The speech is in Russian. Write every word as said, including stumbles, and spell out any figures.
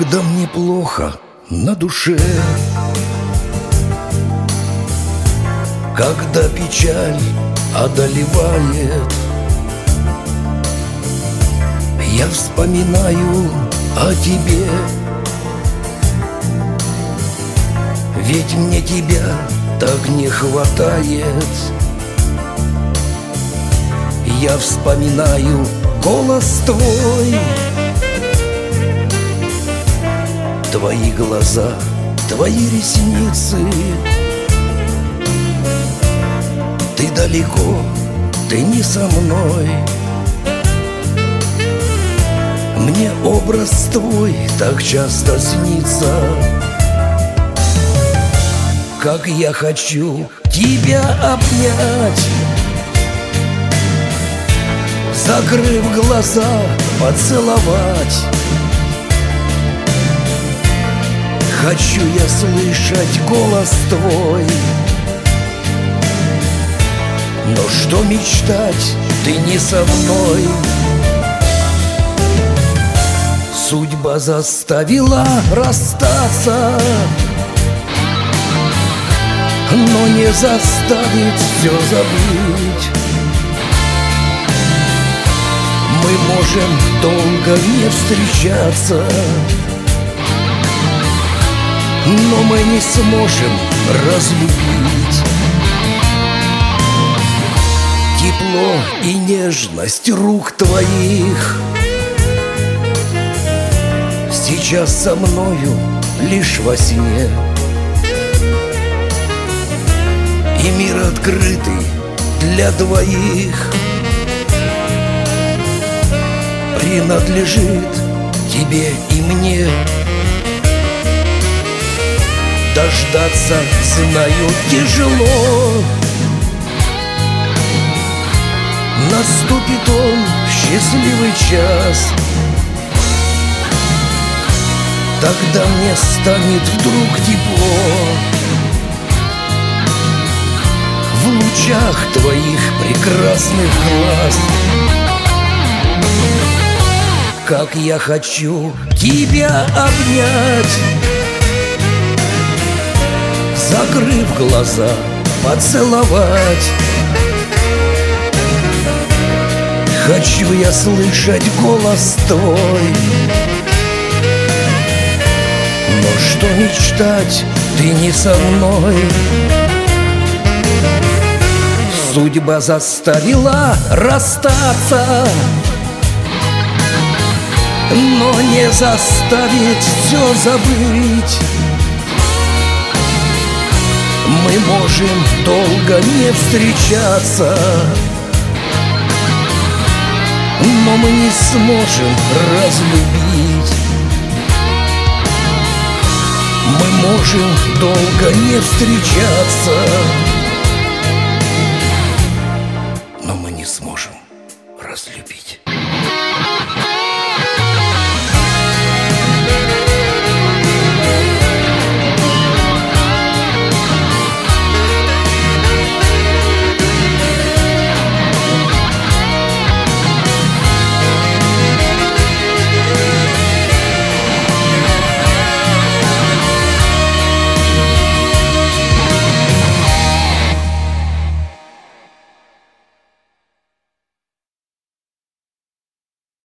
Когда мне плохо на душе, когда печаль одолевает, я вспоминаю о тебе. Ведь мне тебя так не хватает. Я вспоминаю голос твой, твои глаза, твои ресницы. Ты далеко, ты не со мной. Мне образ твой так часто снится. Как я хочу тебя обнять, закрыв глаза, поцеловать. Хочу я слышать голос твой. Но что мечтать, ты не со мной. Судьба заставила расстаться, но не заставит все забыть. Мы можем долго не встречаться, но мы не сможем разлюбить. Тепло и нежность рук твоих сейчас со мною лишь во сне. И мир открытый для двоих принадлежит тебе и мне. Дождаться, знаю, тяжело. Наступит он, счастливый час. Тогда мне станет вдруг тепло в лучах твоих прекрасных глаз. Как я хочу тебя обнять, закрыв глаза, поцеловать. Хочу я слышать голос твой. Но что мечтать, ты не со мной. Судьба заставила расстаться, но не заставит все забыть. Мы можем долго не встречаться, но мы не сможем разлюбить. Мы можем долго не встречаться, но мы не сможем разлюбить.